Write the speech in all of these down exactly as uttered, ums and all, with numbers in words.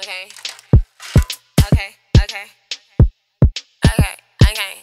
Okay. Okay. Okay. Okay. Okay.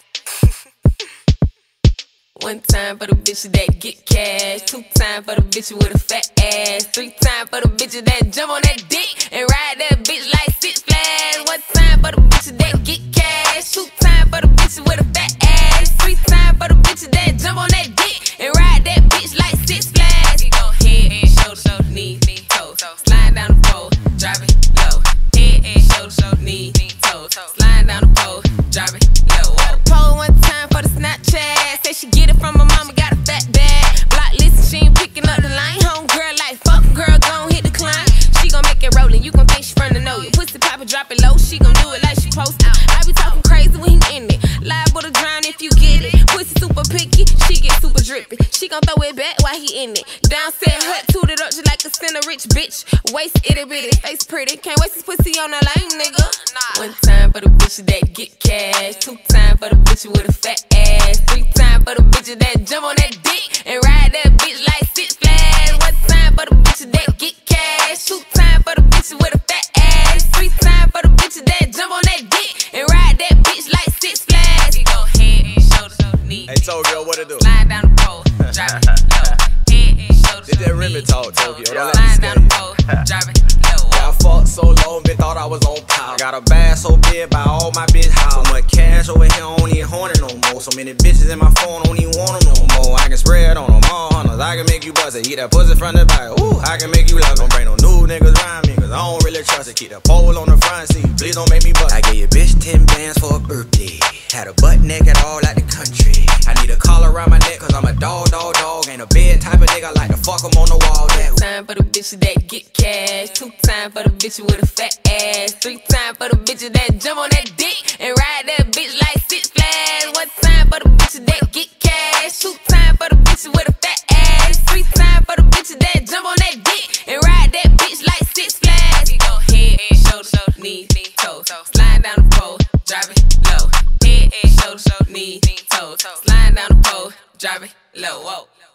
One time for the bitches that get cash, two times for the bitches with a fat ass, three times for the bitches that jump on that dick and ride that bitch like Six Flags. One time for the bitches that get cash, two times for the bitches with a fat ass, three times for the bitches that jump on that dick and ride that bitch like Six Flags. You go head and shoulder, shoulder, knee, knee, toe, toe, slide down the pole, drop it low. Head and shoulder, shoulder, knee, knee, toe, toe, slide down the pole, drop it low. Got a pole one time for the Snapchat. Say she get it from her mama, got a fat bag. Block listen, she ain't picking up the line. Home girl like fuck, girl gon' hit the climb. She gon' make it rollin', you gon' think she from the know you. Pussy pop it, drop it low, she gon' do it like she supposed to. I be talking crazy when he in it, liable to drown if you get it. Pussy super picky, she get super drippy. She gon' throw it back while he in it. Downset hut, toot it up just like a center rich bitch. Waist itty bitty, face pretty, can't waste his pussy on that lame nigga. One time for the bitches that get cash, two times for the bitches with a fat ass, three times for the bitches that jump on that dick and ride that bitch like Six Flags. One time for the bitches that get cash, two times for the bitches with a fat ass, three times for the bitches that jump on that dick and ride that bitch like Six Flags. You go head and shoulder, shoulder, knee. Hey Tokyo, what it do? Slide down the pole, drop it low. Head and shoulder, Did that shoulder, Remy knee, talk, toe, Tokyo? toe. Don't let me Slide down the skate. pole, drop it low. Yeah, I fucked so long, bitch, thought I was on power. Got a bag so big by all my bitch house. So much cash over here, I don't even horny no more. So many bitches in my phone, don't even want them no more. I can spread on them all hunters, I can make you buzz it. Eat that pussy from the back, ooh, I can make you love it. Don't bring no new niggas around me, cause I don't really trust it. Keep that pole on the front seat, please don't make me bust it. I gave your bitch ten bands for a birthday. Had a butt naked all out the country. I need a collar around my neck, cause I'm a dog, dog, dog. Ain't a bed type of nigga, like to fuck them on the wall. That time for the bitches that get cash, two times for the bitches with a fat ass, three times for the bitches that jump on that dick and ride that bitch like Six Flags. One time for the bitches that get cash, two times for the bitches with a fat ass, three times for the bitches that jump on that dick and ride that bitch like Six Flags. You go head and shoulder, shoulder, knee, knee, toe, toe, slide down the pole, drop it low. Head and shoulder, shoulder, knee, knee, toe, toe, slide down the pole, drop it low. Whoa.